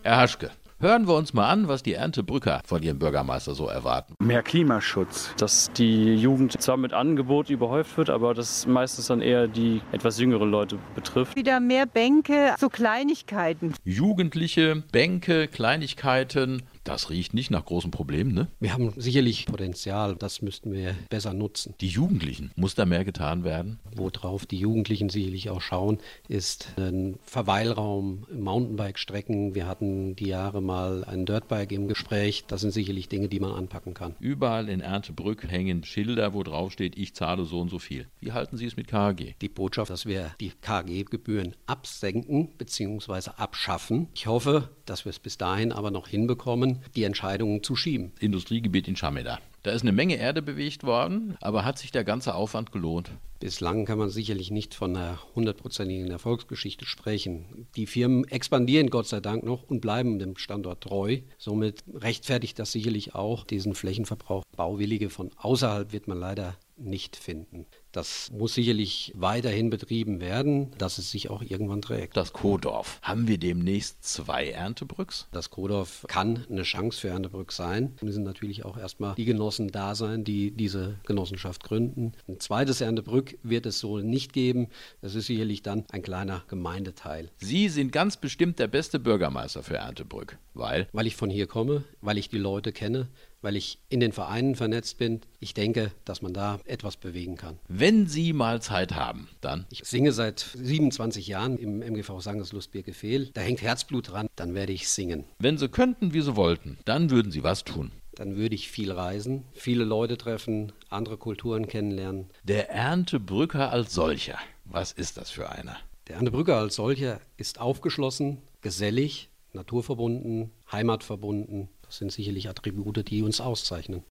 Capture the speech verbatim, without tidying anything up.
Herr Haschke, hören wir uns mal an, was die Erntebrücker von ihrem Bürgermeister so erwarten. Mehr Klimaschutz. Dass die Jugend zwar mit Angeboten überhäuft wird, aber das meistens dann eher die etwas jüngeren Leute betrifft. Wieder mehr Bänke, so Kleinigkeiten. Jugendliche, Bänke, Kleinigkeiten, das riecht nicht nach großen Problemen, ne? Wir haben sicherlich Potenzial, das müssten wir besser nutzen. Die Jugendlichen, muss da mehr getan werden? Worauf die Jugendlichen sicherlich auch schauen, ist ein Verweilraum, Mountainbike-Strecken. Wir hatten die Jahre mal ein Dirtbike im Gespräch. Das sind sicherlich Dinge, die man anpacken kann. Überall in Erntebrück hängen Schilder, wo drauf steht, ich zahle so und so viel. Wie halten Sie es mit K H G? Die Botschaft, dass wir die K H G-Gebühren absenken bzw. abschaffen. Ich hoffe, dass wir es bis dahin aber noch hinbekommen, die Entscheidungen zu schieben. Industriegebiet in Schameda. Da ist eine Menge Erde bewegt worden, aber hat sich der ganze Aufwand gelohnt? Bislang kann man sicherlich nicht von einer hundertprozentigen Erfolgsgeschichte sprechen. Die Firmen expandieren Gott sei Dank noch und bleiben dem Standort treu. Somit rechtfertigt das sicherlich auch diesen Flächenverbrauch. Bauwillige von außerhalb wird man leider nicht finden. Das muss sicherlich weiterhin betrieben werden, dass es sich auch irgendwann trägt. Das Kohdorf. Haben wir demnächst zwei Erntebrücks? Das Kohdorf kann eine Chance für Erntebrück sein. Es müssen natürlich auch erstmal die Genossen da sein, die diese Genossenschaft gründen. Ein zweites Erntebrück wird es so nicht geben. Das ist sicherlich dann ein kleiner Gemeindeteil. Sie sind ganz bestimmt der beste Bürgermeister für Erntebrück. Weil? Weil ich von hier komme, weil ich die Leute kenne, weil ich in den Vereinen vernetzt bin. Ich denke, dass man da etwas bewegen kann. Wenn Sie mal Zeit haben, dann? Ich singe seit siebenundzwanzig Jahren im M G V Sangerslust Birkefehl. Da hängt Herzblut dran, dann werde ich singen. Wenn Sie könnten, wie Sie wollten, dann würden Sie was tun? Dann würde ich viel reisen, viele Leute treffen, andere Kulturen kennenlernen. Der Erntebrücker als solcher, was ist das für einer? Der Erntebrücker als solcher ist aufgeschlossen, gesellig, naturverbunden, heimatverbunden. Das sind sicherlich Attribute, die uns auszeichnen.